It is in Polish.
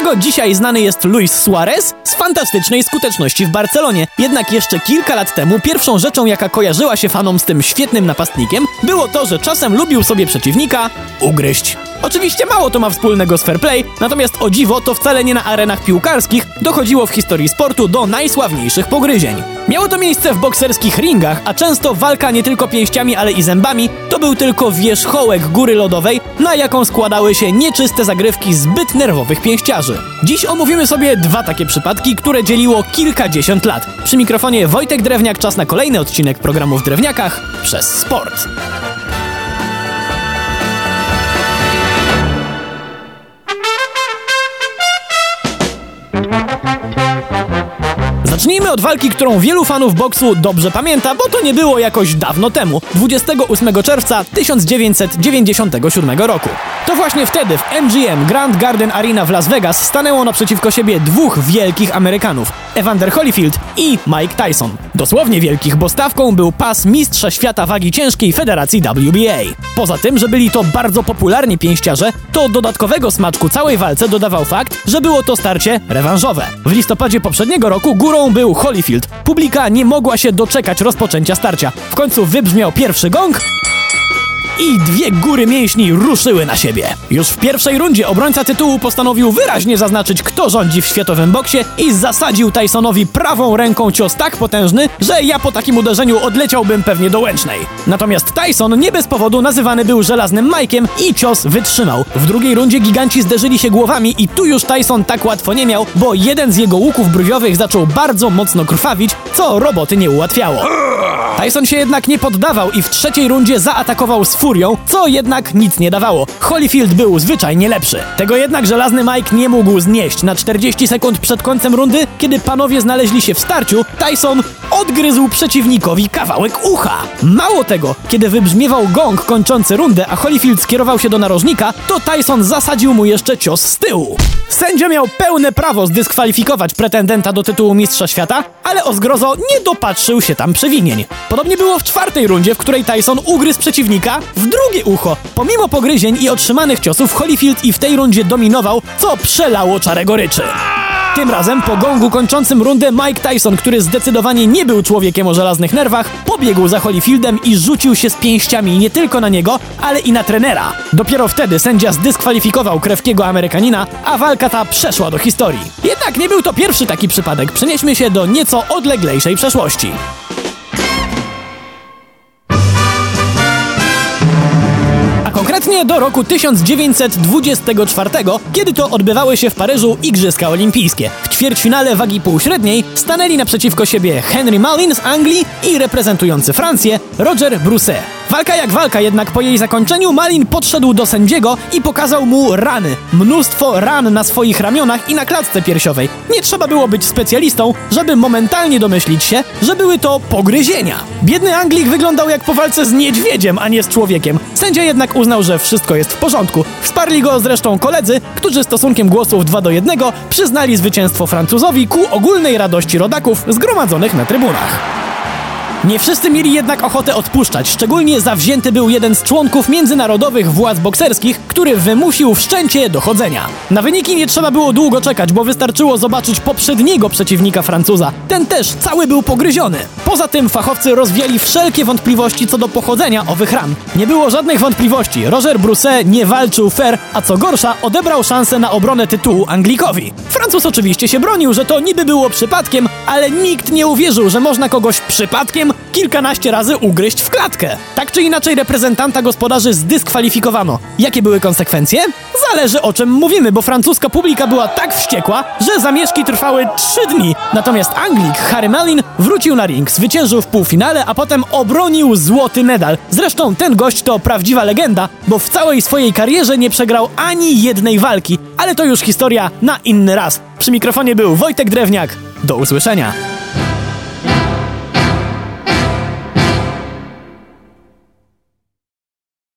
czego dzisiaj znany jest Luis Suarez? Z fantastycznej skuteczności w Barcelonie. Jednak jeszcze kilka lat temu pierwszą rzeczą, jaka kojarzyła się fanom z tym świetnym napastnikiem, było to, że czasem lubił sobie przeciwnika ugryźć. Oczywiście mało to ma wspólnego z fair play, natomiast o dziwo to wcale nie na arenach piłkarskich dochodziło w historii sportu do najsławniejszych pogryzień. Miało to miejsce w bokserskich ringach, a często walka nie tylko pięściami, ale i zębami to był tylko wierzchołek góry lodowej, na jaką składały się nieczyste zagrywki zbyt nerwowych pięściarzy. Dziś omówimy sobie dwa takie przypadki, które dzieliło kilkadziesiąt lat. Przy mikrofonie Wojtek Drewniak, czas na kolejny odcinek programu w Drewniakach przez sport. Zacznijmy od walki, którą wielu fanów boksu dobrze pamięta, bo to nie było jakoś dawno temu, 28 czerwca 1997 roku. To właśnie wtedy w MGM Grand Garden Arena w Las Vegas stanęło naprzeciwko siebie dwóch wielkich Amerykanów, Evander Holyfield i Mike Tyson. Dosłownie wielkich, bo stawką był pas mistrza świata wagi ciężkiej Federacji WBA. Poza tym, że byli to bardzo popularni pięściarze, to dodatkowego smaczku całej walce dodawał fakt, że było to starcie rewanżowe. W listopadzie poprzedniego roku górą był Holyfield. Publika nie mogła się doczekać rozpoczęcia starcia. W końcu wybrzmiał pierwszy gong i dwie góry mięśni ruszyły na siebie. Już w pierwszej rundzie obrońca tytułu postanowił wyraźnie zaznaczyć, kto rządzi w światowym boksie i zasadził Tysonowi prawą ręką cios tak potężny, że ja po takim uderzeniu odleciałbym pewnie do Łęcznej. Natomiast Tyson nie bez powodu nazywany był żelaznym Mike'iem i cios wytrzymał. W drugiej rundzie giganci zderzyli się głowami i tu już Tyson tak łatwo nie miał, bo jeden z jego łuków brwiowych zaczął bardzo mocno krwawić, co roboty nie ułatwiało. Tyson się jednak nie poddawał i w trzeciej rundzie zaatakował z furią, co jednak nic nie dawało. Holyfield był zwyczajnie lepszy. Tego jednak żelazny Mike nie mógł znieść. Na 40 sekund przed końcem rundy, kiedy panowie znaleźli się w starciu, Tyson odgryzł przeciwnikowi kawałek ucha. Mało tego, kiedy wybrzmiewał gong kończący rundę, a Holyfield skierował się do narożnika, to Tyson zasadził mu jeszcze cios z tyłu. Sędzia miał pełne prawo zdyskwalifikować pretendenta do tytułu mistrza świata, ale o zgrozo nie dopatrzył się tam przewinień. Podobnie było w czwartej rundzie, w której Tyson ugryzł przeciwnika w drugie ucho. Pomimo pogryzień i otrzymanych ciosów, Holyfield i w tej rundzie dominował, co przelało czarę goryczy. Tym razem po gongu kończącym rundę Mike Tyson, który zdecydowanie nie był człowiekiem o żelaznych nerwach, pobiegł za Holyfieldem i rzucił się z pięściami nie tylko na niego, ale i na trenera. Dopiero wtedy sędzia zdyskwalifikował krewkiego Amerykanina, a walka ta przeszła do historii. Jednak nie był to pierwszy taki przypadek. Przenieśmy się do nieco odleglejszej przeszłości. Konkretnie do roku 1924, kiedy to odbywały się w Paryżu Igrzyska Olimpijskie. W ćwierćfinale wagi półśredniej stanęli naprzeciwko siebie Henry Mullin z Anglii i reprezentujący Francję Roger Brousset. Walka jak walka, jednak po jej zakończeniu Mullin podszedł do sędziego i pokazał mu rany. Mnóstwo ran na swoich ramionach i na klatce piersiowej. Nie trzeba było być specjalistą, żeby momentalnie domyślić się, że były to pogryzienia. Biedny Anglik wyglądał jak po walce z niedźwiedziem, a nie z człowiekiem. Sędzia jednak uznał, że wszystko jest w porządku. Wsparli go zresztą koledzy, którzy stosunkiem głosów 2-1 przyznali zwycięstwo Francuzowi ku ogólnej radości rodaków zgromadzonych na trybunach. Nie wszyscy mieli jednak ochotę odpuszczać, szczególnie zawzięty był jeden z członków międzynarodowych władz bokserskich, który wymusił wszczęcie dochodzenia. Na wyniki nie trzeba było długo czekać, bo wystarczyło zobaczyć poprzedniego przeciwnika Francuza. Ten też cały był pogryziony. Poza tym fachowcy rozwiali wszelkie wątpliwości co do pochodzenia owych ran. Nie było żadnych wątpliwości, Roger Brousset nie walczył fair, a co gorsza odebrał szansę na obronę tytułu Anglikowi. Francuz oczywiście się bronił, że to niby było przypadkiem, ale nikt nie uwierzył, że można kogoś przypadkiem kilkanaście razy ugryźć w klatkę. Tak czy inaczej reprezentanta gospodarzy zdyskwalifikowano. Jakie były konsekwencje? Zależy o czym mówimy, bo francuska publika była tak wściekła, że zamieszki trwały 3 dni. Natomiast Anglik Harry Mullin wrócił na ring, zwyciężył w półfinale, a potem obronił złoty medal. Zresztą ten gość to prawdziwa legenda, bo w całej swojej karierze nie przegrał ani jednej walki. Ale to już historia na inny raz. Przy mikrofonie był Wojtek Drewniak. Do usłyszenia.